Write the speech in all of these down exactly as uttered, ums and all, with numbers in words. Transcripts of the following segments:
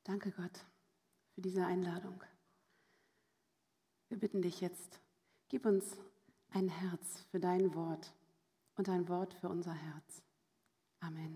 Danke Gott für diese Einladung. Wir bitten dich jetzt, gib uns ein Herz für dein Wort und ein Wort für unser Herz. Amen.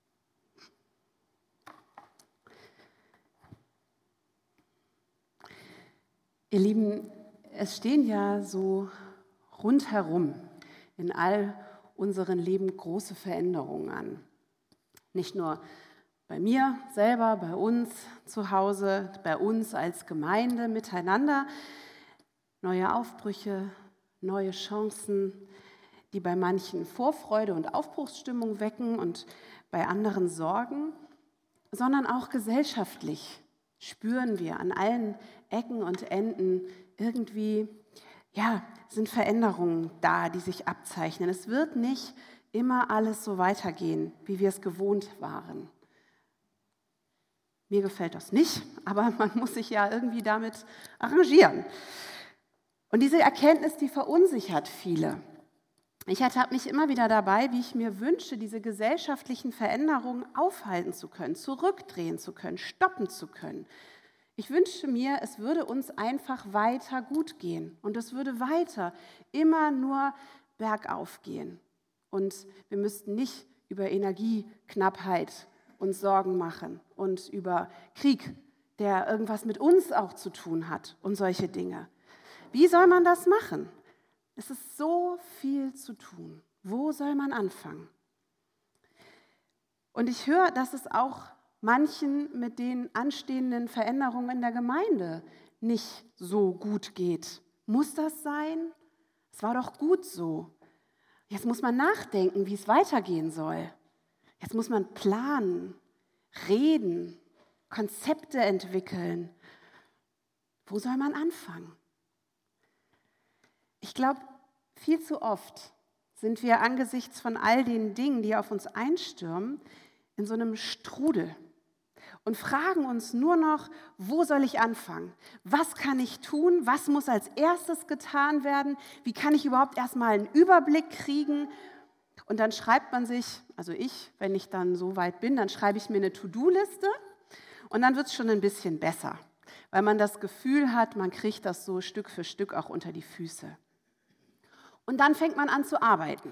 Ihr Lieben, es stehen ja so rundherum in all unseren Leben große Veränderungen an. Nicht nur bei mir selber, bei uns zu Hause, bei uns als Gemeinde miteinander. Neue Aufbrüche, neue Chancen, die bei manchen Vorfreude und Aufbruchsstimmung wecken und bei anderen Sorgen, sondern auch gesellschaftlich spüren wir an allen Ecken und Enden irgendwie, ja, sind Veränderungen da, die sich abzeichnen. Es wird nicht immer alles so weitergehen, wie wir es gewohnt waren. Mir gefällt das nicht, aber man muss sich ja irgendwie damit arrangieren. Und diese Erkenntnis, die verunsichert viele. Ich habe mich immer wieder dabei, wie ich mir wünsche, diese gesellschaftlichen Veränderungen aufhalten zu können, zurückdrehen zu können, stoppen zu können. Ich wünsche mir, es würde uns einfach weiter gut gehen und es würde weiter immer nur bergauf gehen. Und wir müssten nicht über Energieknappheit uns Sorgen machen und über Krieg, der irgendwas mit uns auch zu tun hat und solche Dinge. Wie soll man das machen? Es ist so viel zu tun. Wo soll man anfangen? Und ich höre, dass es auch manchen mit den anstehenden Veränderungen in der Gemeinde nicht so gut geht. Muss das sein? Es war doch gut so. Jetzt muss man nachdenken, wie es weitergehen soll. Jetzt muss man planen, reden, Konzepte entwickeln. Wo soll man anfangen? Ich glaube, viel zu oft sind wir angesichts von all den Dingen, die auf uns einstürmen, in so einem Strudel und fragen uns nur noch, wo soll ich anfangen? Was kann ich tun? Was muss als erstes getan werden? Wie kann ich überhaupt erstmal einen Überblick kriegen? Und dann schreibt man sich, also ich, wenn ich dann so weit bin, dann schreibe ich mir eine To-Do-Liste und dann wird es schon ein bisschen besser, weil man das Gefühl hat, man kriegt das so Stück für Stück auch unter die Füße. Und dann fängt man an zu arbeiten.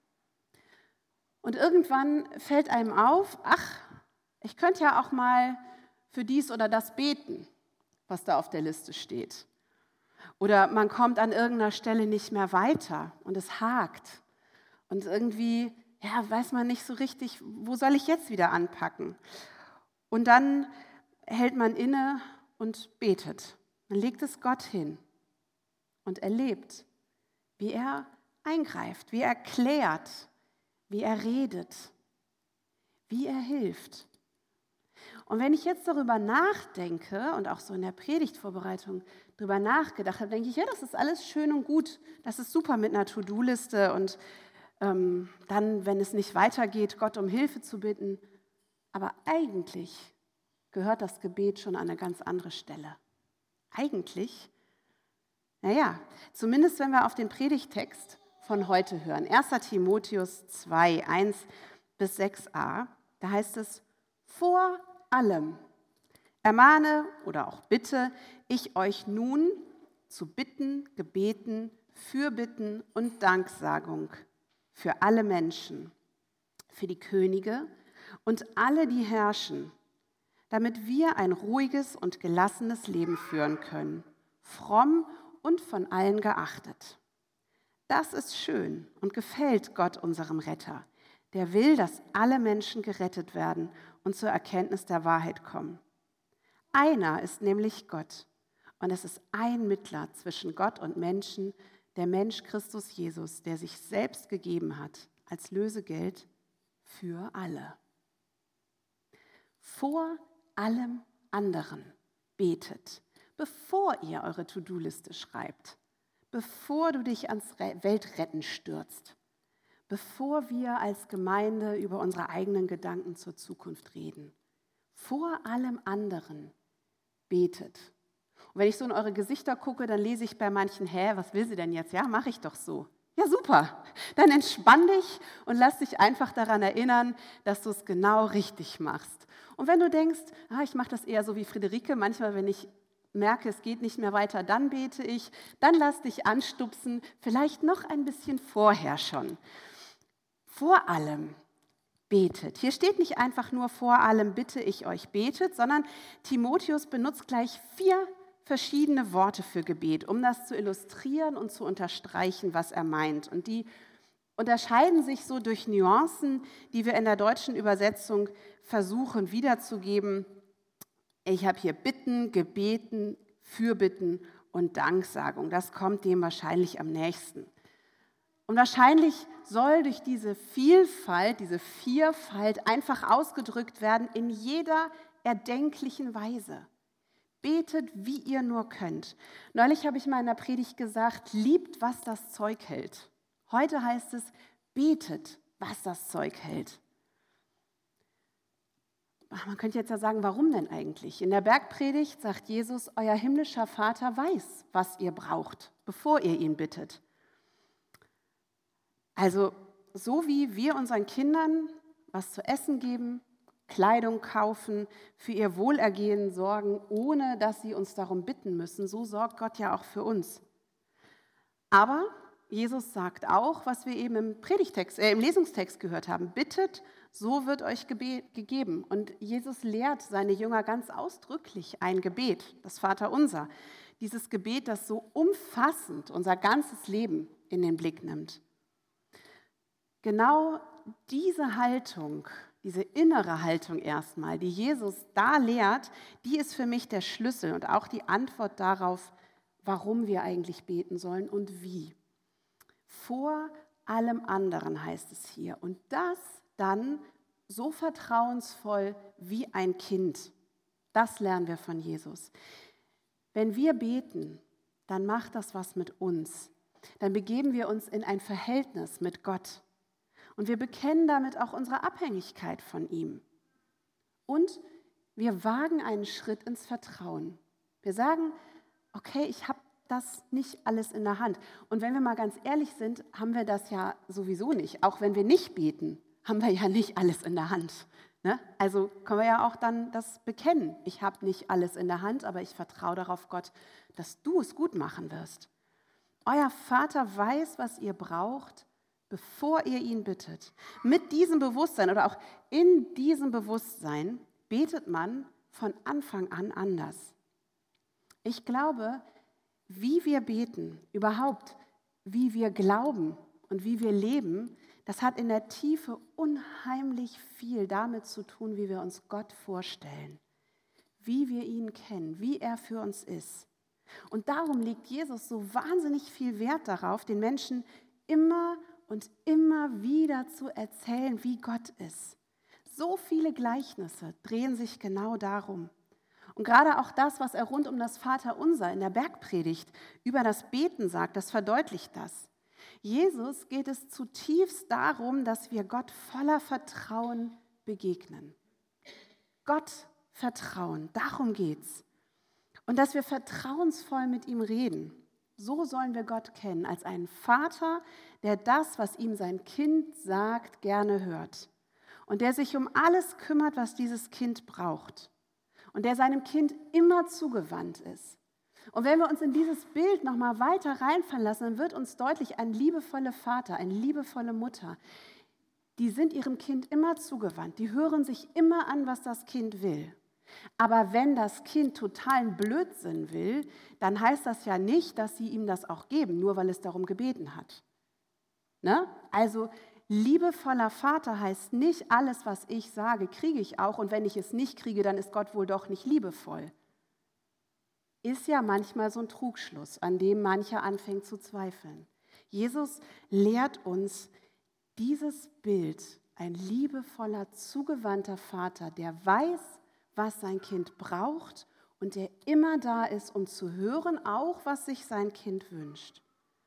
Und irgendwann fällt einem auf, ach, ich könnte ja auch mal für dies oder das beten, was da auf der Liste steht. Oder man kommt an irgendeiner Stelle nicht mehr weiter und es hakt. Und irgendwie, ja, weiß man nicht so richtig, wo soll ich jetzt wieder anpacken? Und dann hält man inne und betet. Man legt es Gott hin und erlebt, wie er eingreift, wie er klärt, wie er redet, wie er hilft. Und wenn ich jetzt darüber nachdenke und auch so in der Predigtvorbereitung darüber nachgedacht habe, denke ich, ja, das ist alles schön und gut, das ist super mit einer To-Do-Liste und ähm, dann, wenn es nicht weitergeht, Gott um Hilfe zu bitten. Aber eigentlich gehört das Gebet schon an eine ganz andere Stelle. Eigentlich Naja, zumindest wenn wir auf den Predigttext von heute hören. erster Timotheus zwei, eins bis sechs a, da heißt es, vor allem ermahne oder auch bitte ich euch nun zu Bitten, Gebeten, Fürbitten und Danksagung für alle Menschen, für die Könige und alle, die herrschen, damit wir ein ruhiges und gelassenes Leben führen können, fromm und von allen geachtet. Das ist schön und gefällt Gott, unserem Retter, der will, dass alle Menschen gerettet werden und zur Erkenntnis der Wahrheit kommen. Einer ist nämlich Gott und es ist ein Mittler zwischen Gott und Menschen, der Mensch Christus Jesus, der sich selbst gegeben hat als Lösegeld für alle. Vor allem anderen betet, bevor ihr eure To-Do-Liste schreibt, bevor du dich ans Weltretten stürzt, bevor wir als Gemeinde über unsere eigenen Gedanken zur Zukunft reden. Vor allem anderen betet. Und wenn ich so in eure Gesichter gucke, dann lese ich bei manchen, hä, was will sie denn jetzt? Ja, mache ich doch so. Ja, super. Dann entspann dich und lass dich einfach daran erinnern, dass du es genau richtig machst. Und wenn du denkst, ah, ich mache das eher so wie Friederike, manchmal, wenn ich merke, es geht nicht mehr weiter, dann bete ich, dann lass dich anstupsen, vielleicht noch ein bisschen vorher schon. Vor allem betet. Hier steht nicht einfach nur vor allem bitte ich euch betet, sondern Timotheus benutzt gleich vier verschiedene Worte für Gebet, um das zu illustrieren und zu unterstreichen, was er meint. Und die unterscheiden sich so durch Nuancen, die wir in der deutschen Übersetzung versuchen wiederzugeben. Ich habe hier Bitten, Gebeten, Fürbitten und Danksagung. Das kommt dem wahrscheinlich am nächsten. Und wahrscheinlich soll durch diese Vielfalt, diese Vielfalt einfach ausgedrückt werden in jeder erdenklichen Weise. Betet, wie ihr nur könnt. Neulich habe ich mal in der Predigt gesagt, liebt, was das Zeug hält. Heute heißt es, betet, was das Zeug hält. Man könnte jetzt ja sagen, warum denn eigentlich? In der Bergpredigt sagt Jesus, euer himmlischer Vater weiß, was ihr braucht, bevor ihr ihn bittet. Also so wie wir unseren Kindern was zu essen geben, Kleidung kaufen, für ihr Wohlergehen sorgen, ohne dass sie uns darum bitten müssen, so sorgt Gott ja auch für uns. Aber Jesus sagt auch, was wir eben im Predigtext, äh, im Lesungstext gehört haben, bittet, so wird euch gebe- gegeben. Und Jesus lehrt seine Jünger ganz ausdrücklich ein Gebet, das Vaterunser. Dieses Gebet, das so umfassend unser ganzes Leben in den Blick nimmt. Genau diese Haltung, diese innere Haltung erstmal, die Jesus da lehrt, die ist für mich der Schlüssel und auch die Antwort darauf, warum wir eigentlich beten sollen und wie. Vor allem anderen heißt es hier. Und das dann so vertrauensvoll wie ein Kind. Das lernen wir von Jesus. Wenn wir beten, dann macht das was mit uns. Dann begeben wir uns in ein Verhältnis mit Gott. Und wir bekennen damit auch unsere Abhängigkeit von ihm. Und wir wagen einen Schritt ins Vertrauen. Wir sagen, okay, ich habe das nicht alles in der Hand. Und wenn wir mal ganz ehrlich sind, haben wir das ja sowieso nicht. Auch wenn wir nicht beten, haben wir ja nicht alles in der Hand. Ne? Also können wir ja auch dann das bekennen. Ich habe nicht alles in der Hand, aber ich vertraue darauf, Gott, dass du es gut machen wirst. Euer Vater weiß, was ihr braucht, bevor ihr ihn bittet. Mit diesem Bewusstsein oder auch in diesem Bewusstsein betet man von Anfang an anders. Ich glaube, wie wir beten, überhaupt wie wir glauben und wie wir leben, das hat in der Tiefe unheimlich viel damit zu tun, wie wir uns Gott vorstellen, wie wir ihn kennen, wie er für uns ist. Und darum legt Jesus so wahnsinnig viel Wert darauf, den Menschen immer und immer wieder zu erzählen, wie Gott ist. So viele Gleichnisse drehen sich genau darum. Und gerade auch das, was er rund um das Vaterunser in der Bergpredigt über das Beten sagt, das verdeutlicht das. Jesus geht es zutiefst darum, dass wir Gott voller Vertrauen begegnen. Gott vertrauen, darum geht's. Und dass wir vertrauensvoll mit ihm reden. So sollen wir Gott kennen, als einen Vater, der das, was ihm sein Kind sagt, gerne hört. Und der sich um alles kümmert, was dieses Kind braucht. Und der seinem Kind immer zugewandt ist. Und wenn wir uns in dieses Bild nochmal weiter reinfallen lassen, dann wird uns deutlich, ein liebevoller Vater, eine liebevolle Mutter, die sind ihrem Kind immer zugewandt. Die hören sich immer an, was das Kind will. Aber wenn das Kind totalen Blödsinn will, dann heißt das ja nicht, dass sie ihm das auch geben, nur weil es darum gebeten hat. Ne? Also liebevoller Vater heißt nicht, alles, was ich sage, kriege ich auch. Und wenn ich es nicht kriege, dann ist Gott wohl doch nicht liebevoll. Ist ja manchmal so ein Trugschluss, an dem mancher anfängt zu zweifeln. Jesus lehrt uns dieses Bild, ein liebevoller, zugewandter Vater, der weiß, was sein Kind braucht und der immer da ist, um zu hören, auch was sich sein Kind wünscht.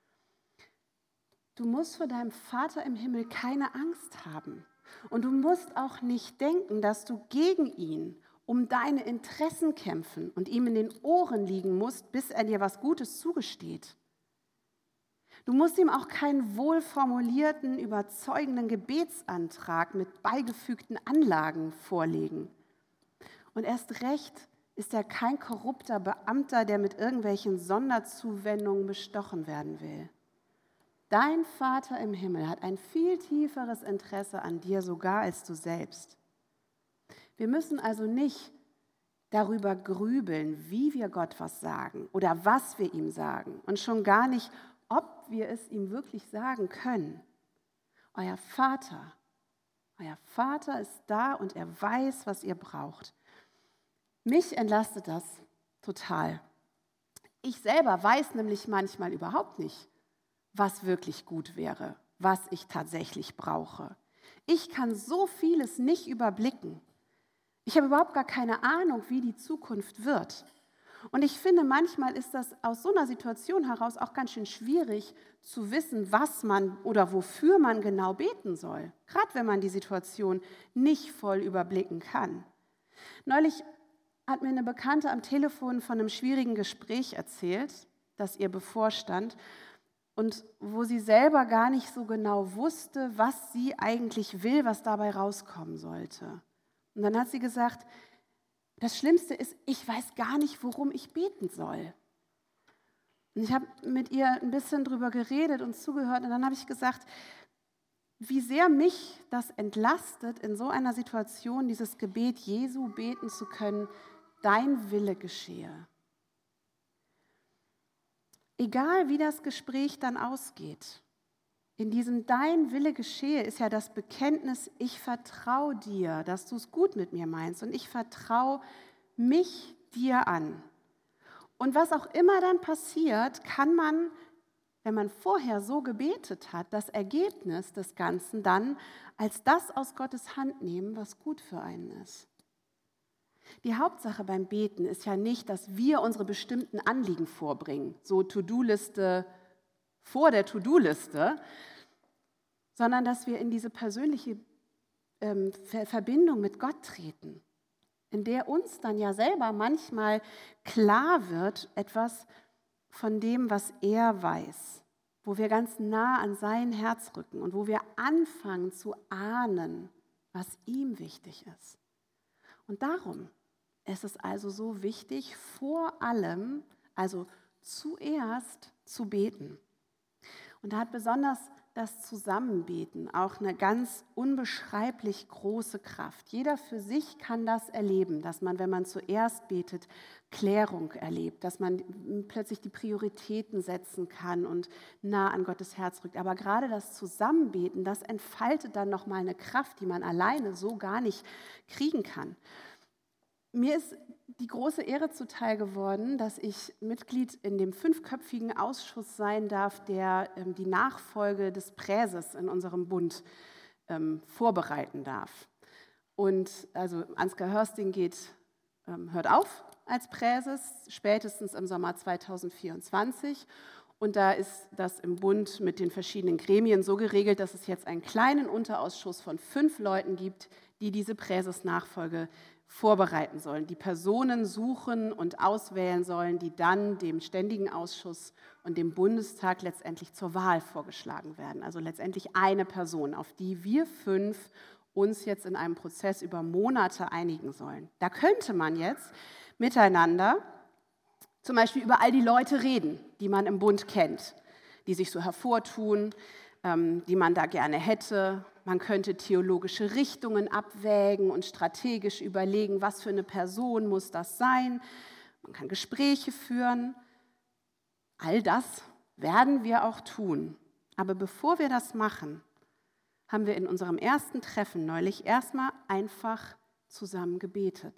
Du musst vor deinem Vater im Himmel keine Angst haben und du musst auch nicht denken, dass du gegen ihn um deine Interessen kämpfen und ihm in den Ohren liegen musst, bis er dir was Gutes zugesteht. Du musst ihm auch keinen wohlformulierten, überzeugenden Gebetsantrag mit beigefügten Anlagen vorlegen. Und erst recht ist er kein korrupter Beamter, der mit irgendwelchen Sonderzuwendungen bestochen werden will. Dein Vater im Himmel hat ein viel tieferes Interesse an dir sogar als du selbst. Wir müssen also nicht darüber grübeln, wie wir Gott was sagen oder was wir ihm sagen und schon gar nicht, ob wir es ihm wirklich sagen können. Euer Vater, euer Vater ist da und er weiß, was ihr braucht. Mich entlastet das total. Ich selber weiß nämlich manchmal überhaupt nicht, was wirklich gut wäre, was ich tatsächlich brauche. Ich kann so vieles nicht überblicken. Ich habe überhaupt gar keine Ahnung, wie die Zukunft wird. Und ich finde, manchmal ist das aus so einer Situation heraus auch ganz schön schwierig zu wissen, was man oder wofür man genau beten soll. Gerade wenn man die Situation nicht voll überblicken kann. Neulich hat mir eine Bekannte am Telefon von einem schwierigen Gespräch erzählt, das ihr bevorstand und wo sie selber gar nicht so genau wusste, was sie eigentlich will, was dabei rauskommen sollte. Und dann hat sie gesagt, das Schlimmste ist, ich weiß gar nicht, worum ich beten soll. Und ich habe mit ihr ein bisschen drüber geredet und zugehört und dann habe ich gesagt, wie sehr mich das entlastet, in so einer Situation dieses Gebet Jesu beten zu können, dein Wille geschehe. Egal wie das Gespräch dann ausgeht, in diesem dein Wille geschehe ist ja das Bekenntnis, ich vertraue dir, dass du es gut mit mir meinst und ich vertraue mich dir an. Und was auch immer dann passiert, kann man, wenn man vorher so gebetet hat, das Ergebnis des Ganzen dann als das aus Gottes Hand nehmen, was gut für einen ist. Die Hauptsache beim Beten ist ja nicht, dass wir unsere bestimmten Anliegen vorbringen, so To-Do-Liste vor der To-Do-Liste, sondern dass wir in diese persönliche ähm, Verbindung mit Gott treten, in der uns dann ja selber manchmal klar wird, etwas von dem, was er weiß, wo wir ganz nah an sein Herz rücken und wo wir anfangen zu ahnen, was ihm wichtig ist. Und darum ist es also so wichtig, vor allem, also zuerst zu beten. Und da hat besonders das Zusammenbeten auch eine ganz unbeschreiblich große Kraft. Jeder für sich kann das erleben, dass man, wenn man zuerst betet, Klärung erlebt, dass man plötzlich die Prioritäten setzen kann und nah an Gottes Herz rückt. Aber gerade das Zusammenbeten, das entfaltet dann nochmal eine Kraft, die man alleine so gar nicht kriegen kann. Mir ist die große Ehre zuteil geworden, dass ich Mitglied in dem fünfköpfigen Ausschuss sein darf, der ähm, die Nachfolge des Präses in unserem Bund ähm, vorbereiten darf. Und also Ansgar Hörsting geht, ähm, hört auf als Präses, spätestens im Sommer zweitausendvierundzwanzig. Und da ist das im Bund mit den verschiedenen Gremien so geregelt, dass es jetzt einen kleinen Unterausschuss von fünf Leuten gibt, die diese Präses-Nachfolge vorbereiten sollen, die Personen suchen und auswählen sollen, die dann dem Ständigen Ausschuss und dem Bundestag letztendlich zur Wahl vorgeschlagen werden. Also letztendlich eine Person, auf die wir fünf uns jetzt in einem Prozess über Monate einigen sollen. Da könnte man jetzt miteinander zum Beispiel über all die Leute reden, die man im Bund kennt, die sich so hervortun, ähm, die man da gerne hätte. Man könnte theologische Richtungen abwägen und strategisch überlegen, was für eine Person muss das sein. Man kann Gespräche führen. All das werden wir auch tun. Aber bevor wir das machen, haben wir in unserem ersten Treffen neulich erstmal einfach zusammen gebetet,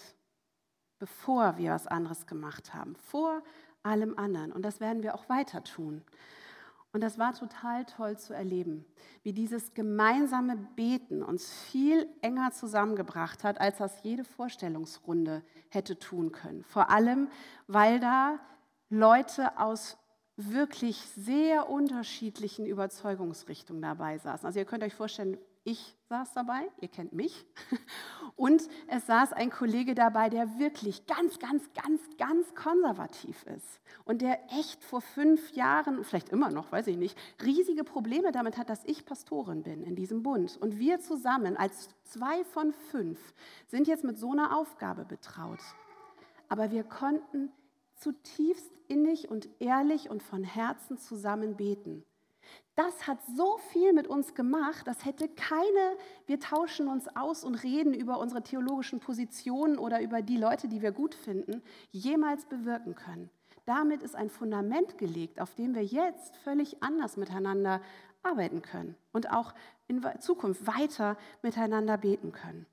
bevor wir was anderes gemacht haben, vor allem anderen. Und das werden wir auch weiter tun. Und das war total toll zu erleben, wie dieses gemeinsame Beten uns viel enger zusammengebracht hat, als das jede Vorstellungsrunde hätte tun können. Vor allem, weil da Leute aus wirklich sehr unterschiedlichen Überzeugungsrichtungen dabei saßen. Also ihr könnt euch vorstellen, Ich saß dabei, ihr kennt mich, und es saß ein Kollege dabei, der wirklich ganz, ganz, ganz, ganz konservativ ist und der echt vor fünf Jahren, vielleicht immer noch, weiß ich nicht, riesige Probleme damit hat, dass ich Pastorin bin in diesem Bund. Und wir zusammen als zwei von fünf sind jetzt mit so einer Aufgabe betraut. Aber wir konnten zutiefst innig und ehrlich und von Herzen zusammen beten. Das hat so viel mit uns gemacht, das hätte keine, wir tauschen uns aus und reden über unsere theologischen Positionen oder über die Leute, die wir gut finden, jemals bewirken können. Damit ist ein Fundament gelegt, auf dem wir jetzt völlig anders miteinander arbeiten können und auch in Zukunft weiter miteinander beten können.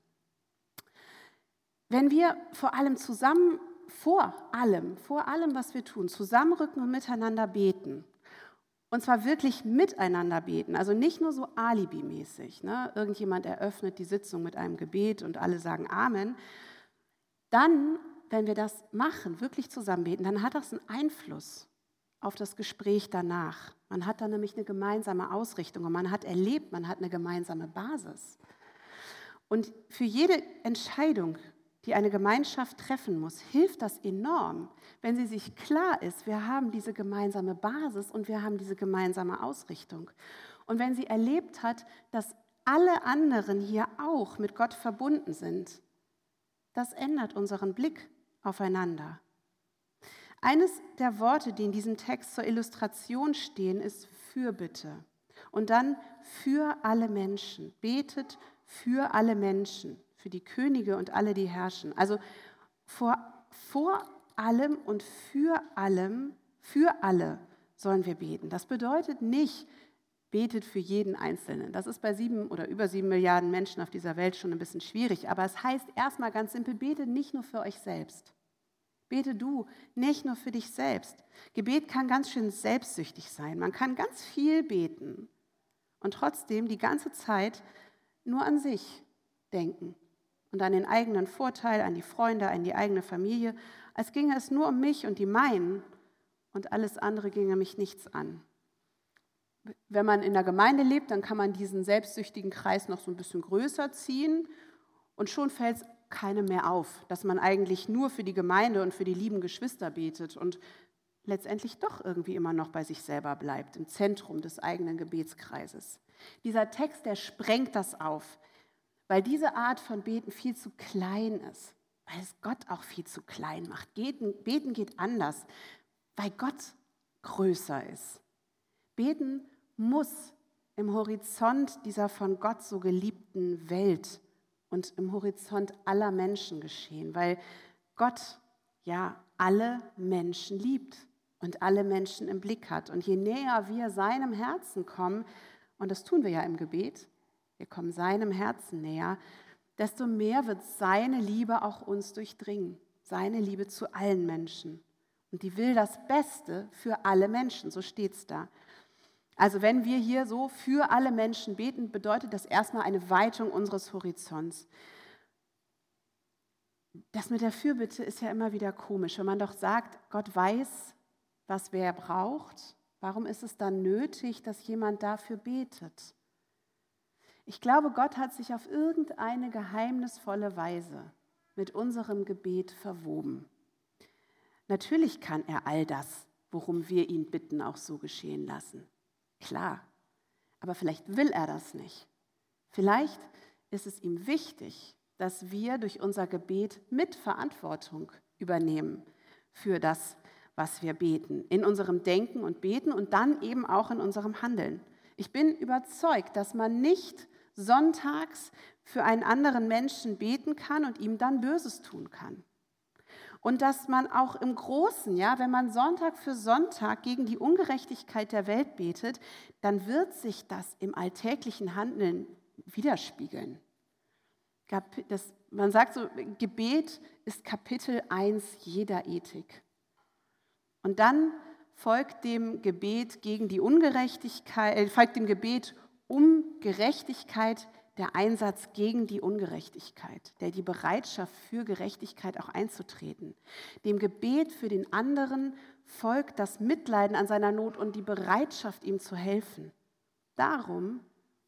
Wenn wir vor allem zusammen, vor allem, vor allem, was wir tun, zusammenrücken und miteinander beten, und zwar wirklich miteinander beten, also nicht nur so alibimäßig. Ne? Irgendjemand eröffnet die Sitzung mit einem Gebet und alle sagen Amen. Dann, wenn wir das machen, wirklich zusammen beten, dann hat das einen Einfluss auf das Gespräch danach. Man hat dann nämlich eine gemeinsame Ausrichtung und man hat erlebt, man hat eine gemeinsame Basis. Und für jede Entscheidung, die eine Gemeinschaft treffen muss, hilft das enorm, wenn sie sich klar ist, wir haben diese gemeinsame Basis und wir haben diese gemeinsame Ausrichtung. Und wenn sie erlebt hat, dass alle anderen hier auch mit Gott verbunden sind, das ändert unseren Blick aufeinander. Eines der Worte, die in diesem Text zur Illustration stehen, ist Fürbitte. Und dann für alle Menschen. Betet für alle Menschen. Für die Könige und alle, die herrschen. Also vor, vor allem und für allem, für alle sollen wir beten. Das bedeutet nicht, betet für jeden Einzelnen. Das ist bei sieben oder über sieben Milliarden Menschen auf dieser Welt schon ein bisschen schwierig. Aber es heißt erstmal ganz simpel, betet nicht nur für euch selbst. Bete du nicht nur für dich selbst. Gebet kann ganz schön selbstsüchtig sein. Man kann ganz viel beten und trotzdem die ganze Zeit nur an sich denken. Und an den eigenen Vorteil, an die Freunde, an die eigene Familie, als ginge es nur um mich und die meinen und alles andere ginge mich nichts an. Wenn man in der Gemeinde lebt, dann kann man diesen selbstsüchtigen Kreis noch so ein bisschen größer ziehen und schon fällt es keinem mehr auf, dass man eigentlich nur für die Gemeinde und für die lieben Geschwister betet und letztendlich doch irgendwie immer noch bei sich selber bleibt, im Zentrum des eigenen Gebetskreises. Dieser Text, der sprengt das auf. Weil diese Art von Beten viel zu klein ist, weil es Gott auch viel zu klein macht. Beten, Beten geht anders, weil Gott größer ist. Beten muss im Horizont dieser von Gott so geliebten Welt und im Horizont aller Menschen geschehen, weil Gott ja alle Menschen liebt und alle Menschen im Blick hat. Und je näher wir seinem Herzen kommen, und das tun wir ja im Gebet, wir kommen seinem Herzen näher, desto mehr wird seine Liebe auch uns durchdringen. Seine Liebe zu allen Menschen. Und die will das Beste für alle Menschen, so steht es da. Also wenn wir hier so für alle Menschen beten, bedeutet das erstmal eine Weitung unseres Horizonts. Das mit der Fürbitte ist ja immer wieder komisch. Wenn man doch sagt, Gott weiß, was wer braucht, warum ist es dann nötig, dass jemand dafür betet? Ich glaube, Gott hat sich auf irgendeine geheimnisvolle Weise mit unserem Gebet verwoben. Natürlich kann er all das, worum wir ihn bitten, auch so geschehen lassen. Klar, aber vielleicht will er das nicht. Vielleicht ist es ihm wichtig, dass wir durch unser Gebet Mitverantwortung übernehmen für das, was wir beten, in unserem Denken und Beten und dann eben auch in unserem Handeln. Ich bin überzeugt, dass man nicht sonntags für einen anderen Menschen beten kann und ihm dann Böses tun kann. Und dass man auch im Großen, ja, wenn man Sonntag für Sonntag gegen die Ungerechtigkeit der Welt betet, dann wird sich das im alltäglichen Handeln widerspiegeln. Das, man sagt so, Gebet ist Kapitel eins jeder Ethik. Und dann folgt dem Gebet gegen die Ungerechtigkeit, äh, folgt dem Gebet um Gerechtigkeit der Einsatz gegen die Ungerechtigkeit, der die Bereitschaft für Gerechtigkeit auch einzutreten. Dem Gebet für den anderen folgt das Mitleiden an seiner Not und die Bereitschaft, ihm zu helfen. Darum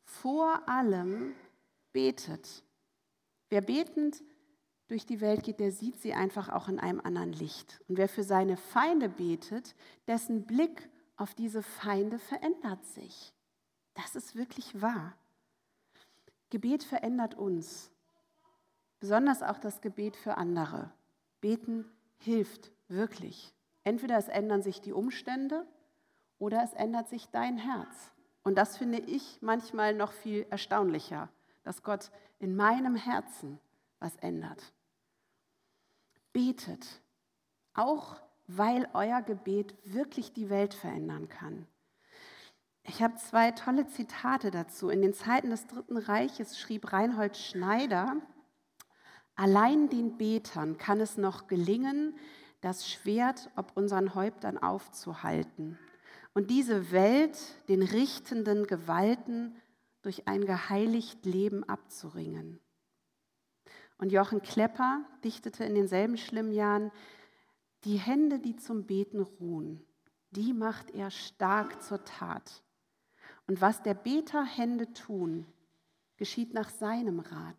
vor allem betet. Wer betend durch die Welt geht, der sieht sie einfach auch in einem anderen Licht. Und wer für seine Feinde betet, dessen Blick auf diese Feinde verändert sich. Das ist wirklich wahr. Gebet verändert uns, besonders auch das Gebet für andere. Beten hilft wirklich. Entweder es ändern sich die Umstände oder es ändert sich dein Herz. Und das finde ich manchmal noch viel erstaunlicher, dass Gott in meinem Herzen was ändert. Betet, auch weil euer Gebet wirklich die Welt verändern kann. Ich habe zwei tolle Zitate dazu. In den Zeiten des Dritten Reiches schrieb Reinhold Schneider: Allein den Betern kann es noch gelingen, das Schwert ob unseren Häuptern aufzuhalten und diese Welt den richtenden Gewalten durch ein geheiligt Leben abzuringen. Und Jochen Klepper dichtete in denselben schlimmen Jahren: Die Hände, die zum Beten ruhen, die macht er stark zur Tat. Und was der Beter Hände tun, geschieht nach seinem Rat.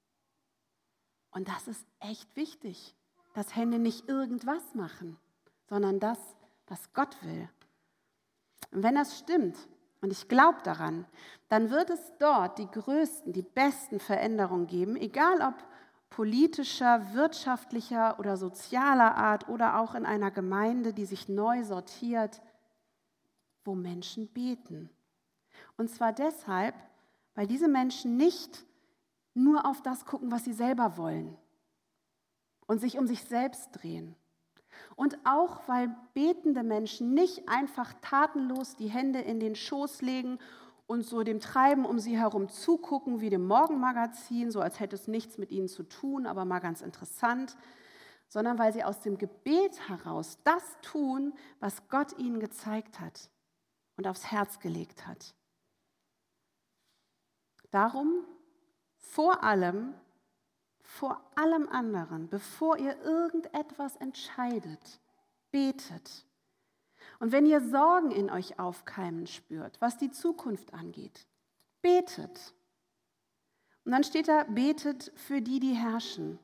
Und das ist echt wichtig, dass Hände nicht irgendwas machen, sondern das, was Gott will. Und wenn das stimmt, und ich glaube daran, dann wird es dort die größten, die besten Veränderungen geben, egal ob politischer, wirtschaftlicher oder sozialer Art oder auch in einer Gemeinde, die sich neu sortiert, wo Menschen beten. Und zwar deshalb, weil diese Menschen nicht nur auf das gucken, was sie selber wollen und sich um sich selbst drehen. Und auch, weil betende Menschen nicht einfach tatenlos die Hände in den Schoß legen und so dem Treiben um sie herum zugucken wie dem Morgenmagazin, so als hätte es nichts mit ihnen zu tun, aber mal ganz interessant, sondern weil sie aus dem Gebet heraus das tun, was Gott ihnen gezeigt hat und aufs Herz gelegt hat. Darum, vor allem, vor allem anderen, bevor ihr irgendetwas entscheidet, betet. Und wenn ihr Sorgen in euch aufkeimen spürt, was die Zukunft angeht, betet. Und dann steht da, betet für die, die herrschen.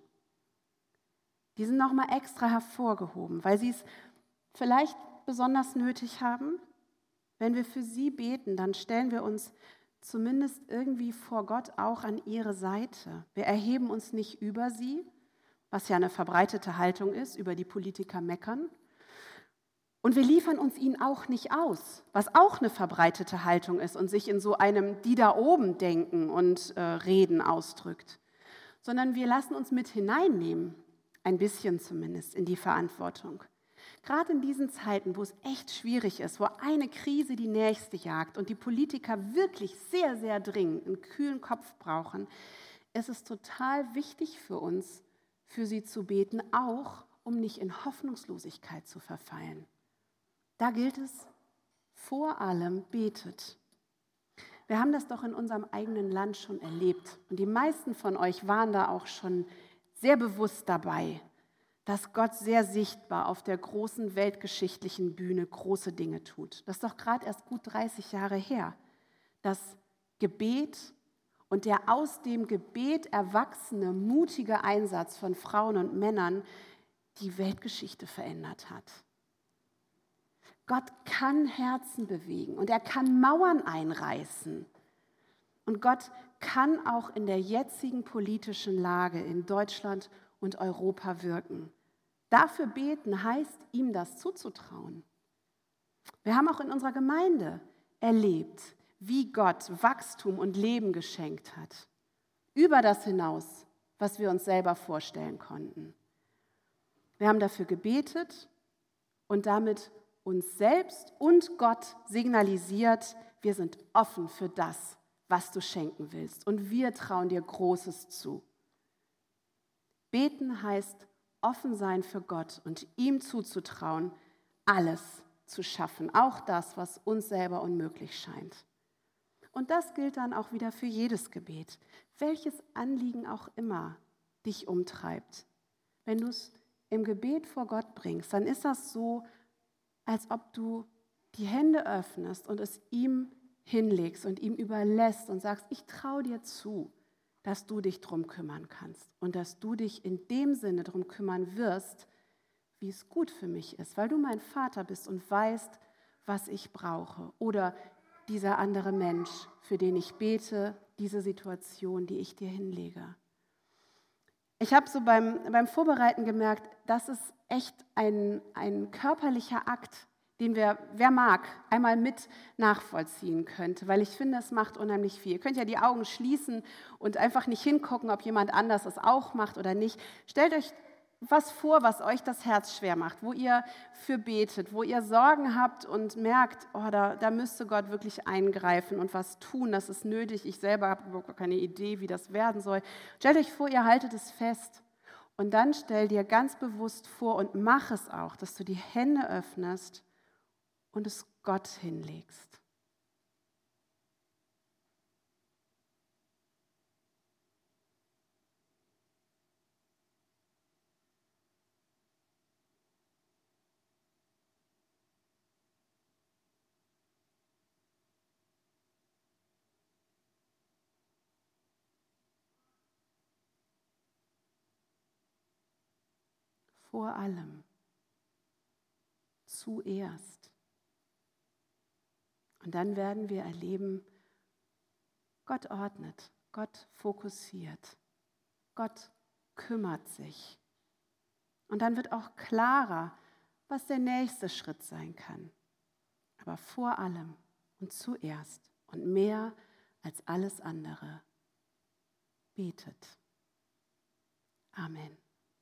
Die sind nochmal extra hervorgehoben, weil sie es vielleicht besonders nötig haben. Wenn wir für sie beten, dann stellen wir uns zumindest irgendwie vor Gott auch an ihre Seite. Wir erheben uns nicht über sie, was ja eine verbreitete Haltung ist, über die Politiker meckern. Und wir liefern uns ihnen auch nicht aus, was auch eine verbreitete Haltung ist und sich in so einem die da oben denken und äh, reden ausdrückt. Sondern wir lassen uns mit hineinnehmen, ein bisschen zumindest, in die Verantwortung. Gerade in diesen Zeiten, wo es echt schwierig ist, wo eine Krise die nächste jagt und die Politiker wirklich sehr, sehr dringend einen kühlen Kopf brauchen, ist es total wichtig für uns, für sie zu beten, auch um nicht in Hoffnungslosigkeit zu verfallen. Da gilt es, vor allem betet. Wir haben das doch in unserem eigenen Land schon erlebt und die meisten von euch waren da auch schon sehr bewusst dabei, dass Gott sehr sichtbar auf der großen weltgeschichtlichen Bühne große Dinge tut. Das ist doch gerade erst gut dreißig Jahre her, dass Gebet und der aus dem Gebet erwachsene, mutige Einsatz von Frauen und Männern die Weltgeschichte verändert hat. Gott kann Herzen bewegen und er kann Mauern einreißen. Und Gott kann auch in der jetzigen politischen Lage in Deutschland und Europa wirken. Dafür beten heißt, ihm das zuzutrauen. Wir haben auch in unserer Gemeinde erlebt, wie Gott Wachstum und Leben geschenkt hat. Über das hinaus, was wir uns selber vorstellen konnten. Wir haben dafür gebetet und damit uns selbst und Gott signalisiert, wir sind offen für das, was du schenken willst. Und wir trauen dir Großes zu. Beten heißt offen sein für Gott und ihm zuzutrauen, alles zu schaffen, auch das, was uns selber unmöglich scheint. Und das gilt dann auch wieder für jedes Gebet, welches Anliegen auch immer dich umtreibt. Wenn du es im Gebet vor Gott bringst, dann ist das so, als ob du die Hände öffnest und es ihm hinlegst und ihm überlässt und sagst, ich traue dir zu, dass du dich drum kümmern kannst und dass du dich in dem Sinne drum kümmern wirst, wie es gut für mich ist, weil du mein Vater bist und weißt, was ich brauche. Oder dieser andere Mensch, für den ich bete, diese Situation, die ich dir hinlege. Ich habe so beim, beim Vorbereiten gemerkt, das ist echt ein, ein körperlicher Akt, den wir, wer mag, einmal mit nachvollziehen könnte, weil ich finde, es macht unheimlich viel. Ihr könnt ja die Augen schließen und einfach nicht hingucken, ob jemand anders es auch macht oder nicht. Stellt euch was vor, was euch das Herz schwer macht, wo ihr für betet, wo ihr Sorgen habt und merkt, oh, da, da müsste Gott wirklich eingreifen und was tun, das ist nötig. Ich selber habe überhaupt keine Idee, wie das werden soll. Stellt euch vor, ihr haltet es fest und dann stell dir ganz bewusst vor und mach es auch, dass du die Hände öffnest und es Gott hinlegst. Vor allem, zuerst. Und dann werden wir erleben, Gott ordnet, Gott fokussiert, Gott kümmert sich. Und dann wird auch klarer, was der nächste Schritt sein kann. Aber vor allem und zuerst und mehr als alles andere, betet. Amen.